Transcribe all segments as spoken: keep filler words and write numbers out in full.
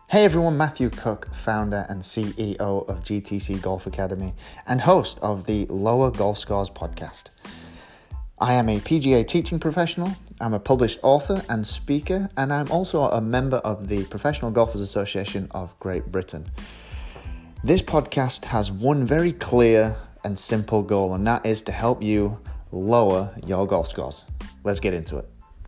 Hey everyone, Matthew Cook, founder and C E O of G T C Golf Academy and host of the Lower Golf Scores podcast. I am a P G A teaching professional, I'm a published author and speaker, and I'm also a member of the Professional Golfers Association of Great Britain. This podcast has one very clear and simple goal, and that is to help you lower your golf scores. Let's get into it.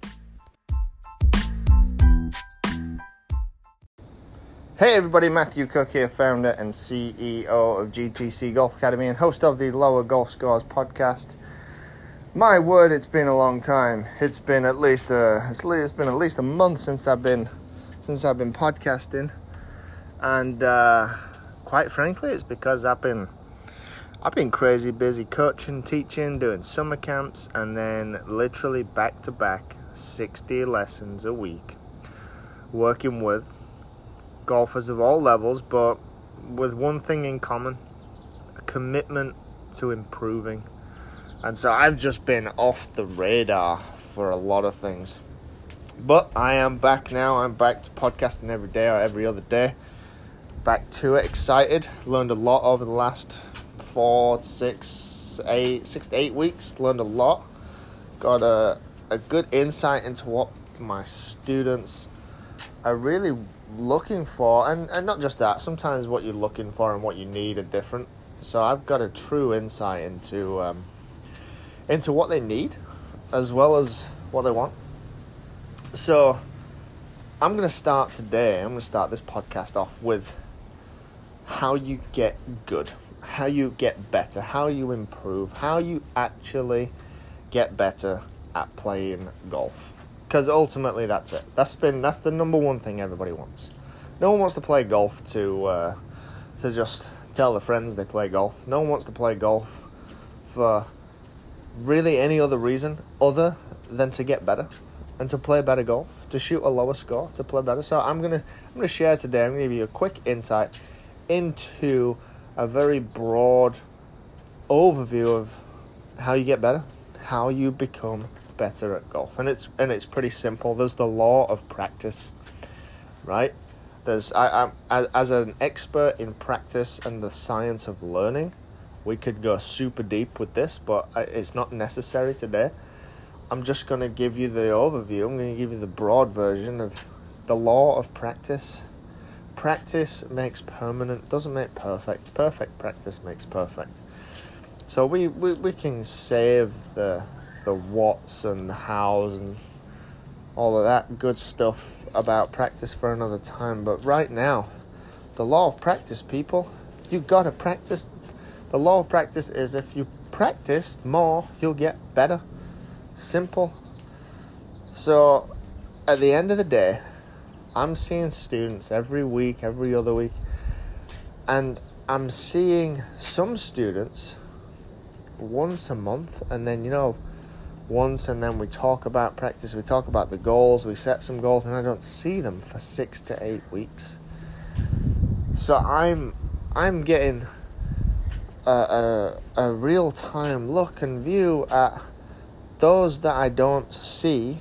Hey everybody, Matthew Cook here, founder and C E O of G T C Golf Academy and host of the Lower Golf Scores podcast. My word, it's been a long time. It's been at least a it's been at least a month since I've been since I've been podcasting, and uh, quite frankly, it's because I've been I've been crazy busy coaching, teaching, doing summer camps, and then literally back to back sixty lessons a week, working with golfers of all levels, but with one thing in common: a commitment to improving. And so I've just been off the radar for a lot of things, but I am back now. I'm back to podcasting every day or every other day, back to it, excited. Learned a lot over the last four six eight six to eight weeks. Learned a lot, got a, a good insight into what my students are really looking for, and, and not just that, sometimes what you're looking for and what you need are different. So I've got a true insight into um, into what they need as well as what they want. So I'm going to start today, I'm going to start this podcast off with how you get good, how you get better, how you improve, how you actually get better at playing golf. Because ultimately that's it. That's been that's the number one thing everybody wants. No one wants to play golf to uh, to just tell their friends they play golf. No one wants to play golf for really any other reason other than to get better and to play better golf, to shoot a lower score, to play better. So I'm gonna I'm gonna share today. I'm gonna give you a quick insight into a very broad overview of how you get better, how you become better at golf. And it's and it's pretty simple. There's the law of practice, right? There's I, I as an expert in practice and the science of learning, we could go super deep with this, but it's not necessary today. I'm just going to give you the overview. I'm going to give you the broad version of the law of practice. Practice makes permanent, doesn't make perfect. Perfect practice makes perfect. So we, we, we can save the the whats and the hows and all of that good stuff about practice for another time. But right now, the law of practice, people, you got to practice. The law of practice is if you practice more, you'll get better. Simple. So at the end of the day, I'm seeing students every week, every other week, and I'm seeing some students once a month, and then, you know, once, and then we talk about practice, we talk about the goals, we set some goals, and I don't see them for six to eight weeks. So I'm I'm getting a, a, a real-time look and view at those that I don't see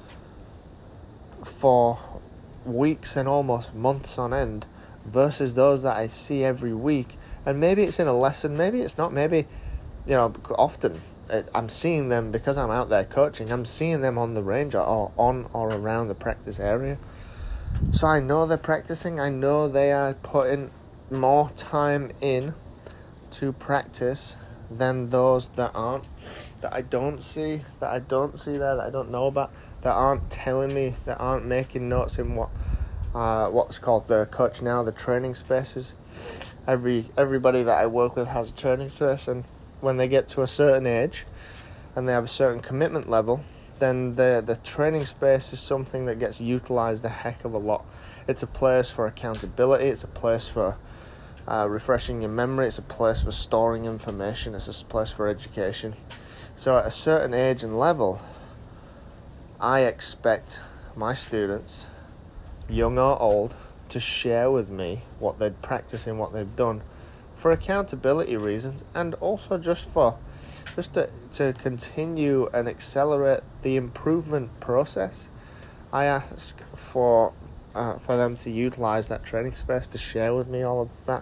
for weeks and almost months on end versus those that I see every week. And maybe it's in a lesson, maybe it's not, maybe, you know, often I'm seeing them because I'm out there coaching. I'm seeing them on the range or on or around the practice area. So I know they're practicing. I know they are putting more time in to practice than those that aren't, that I don't see, that I don't see there, that I don't know about, that aren't telling me, that aren't making notes in what uh, what's called the Coach Now, the training spaces. Every everybody that I work with has a training space, and when they get to a certain age and they have a certain commitment level, then the the training space is something that gets utilized a heck of a lot. It's a place for accountability, it's a place for uh, refreshing your memory, it's a place for storing information, it's a place for education. So at a certain age and level, I expect my students, young or old, to share with me what they're practicing, what they've done, for accountability reasons, and also just for just to, to continue and accelerate the improvement process. I ask for uh, for them to utilize that training space to share with me all of that.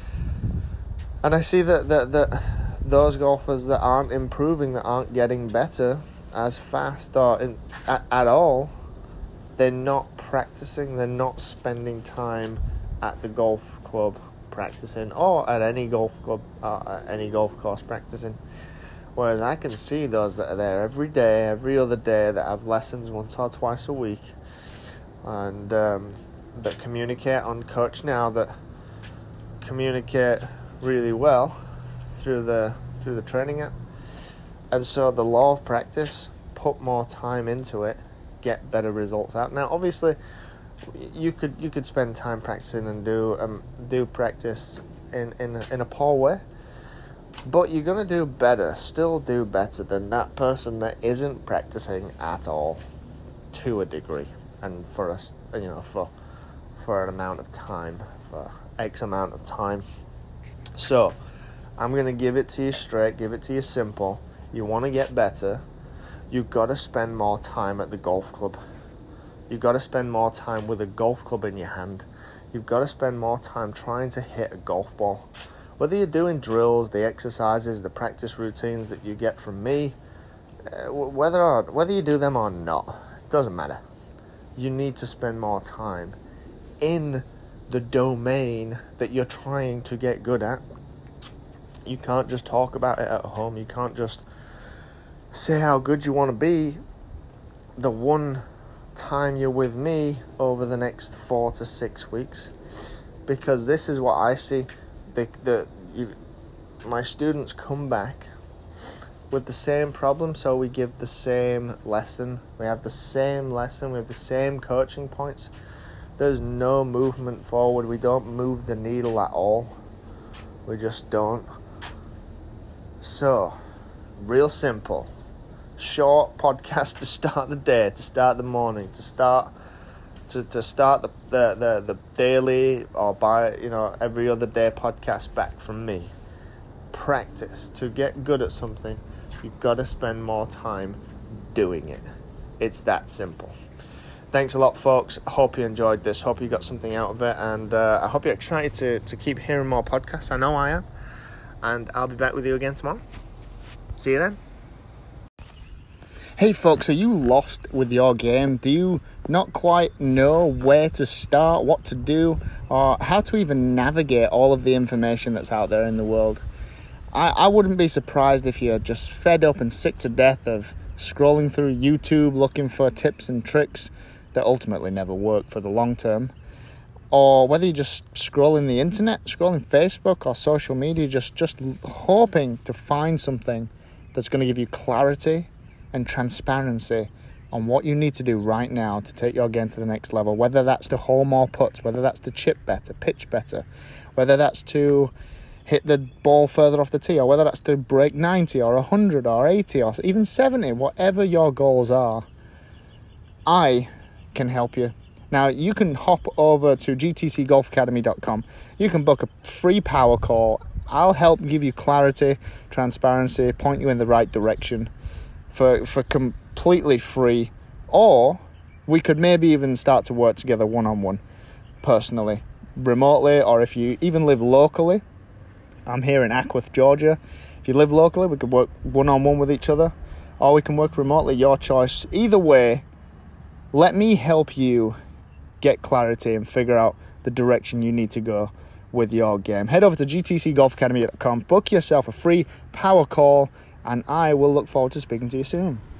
And I see that, that, that those golfers that aren't improving, that aren't getting better as fast or in, at, at all, they're not practicing, they're not spending time at the golf club practicing, or at any golf club, uh, at any golf course practicing. Whereas I can see those that are there every day, every other day, that have lessons once or twice a week, and um, that communicate on Coach Now, that communicate really well through the through the training app. And so the law of practice, put more time into it, get better results out. Now, obviously, you could you could spend time practicing and do um do practice in in in a poor way, but you're gonna do better, still do better than that person that isn't practicing at all, to a degree, and for us, you know, for for an amount of time, for X amount of time. So, I'm gonna give it to you straight, give it to you simple. You want to get better, you've got to spend more time at the golf club. You've got to spend more time with a golf club in your hand. You've got to spend more time trying to hit a golf ball. Whether you're doing drills, the exercises, the practice routines that you get from me, uh, whether or, whether you do them or not, it doesn't matter. You need to spend more time in the domain that you're trying to get good at. You can't just talk about it at home. You can't just say how good you want to be the one time you're with me over the next four to six weeks, because this is what I see. The the you, my students come back with the same problem, so we give the same lesson. We have the same lesson. We have the same coaching points. There's no movement forward. We don't move the needle at all. We just don't. So, real simple. Short podcast to start the day, to start the morning, to start to, to start the, the, the, the daily or by you know every other day podcast back from me. Practice. To get good at something, you've got to spend more time doing it. It's that simple. Thanks a lot, folks. I hope you enjoyed this. Hope you got something out of it, and uh, I hope you're excited to, to keep hearing more podcasts. I know I am, and I'll be back with you again tomorrow. See you then. Hey folks, are you lost with your game? Do you not quite know where to start, what to do, or how to even navigate all of the information that's out there in the world? I, I wouldn't be surprised if you're just fed up and sick to death of scrolling through YouTube looking for tips and tricks that ultimately never work for the long term. Or whether you're just scrolling the internet, scrolling Facebook or social media, just, just hoping to find something that's going to give you clarity and transparency on what you need to do right now to take your game to the next level, whether that's to hole more putts, whether that's to chip better, pitch better, whether that's to hit the ball further off the tee, or whether that's to break ninety or one hundred or eighty or even seventy, whatever your goals are, I can help you. Now, you can hop over to g t c golf academy dot com. You can book a free power call. I'll help give you clarity, transparency, point you in the right direction for for completely free. Or we could maybe even start to work together one-on-one, personally, remotely, or if you even live locally. I'm here in Ackworth, Georgia. If you live locally, we could work one-on-one with each other, or we can work remotely, your choice. Either way, let me help you get clarity and figure out the direction you need to go with your game. Head over to g t c golf academy dot com, book yourself a free power call, and I will look forward to speaking to you soon.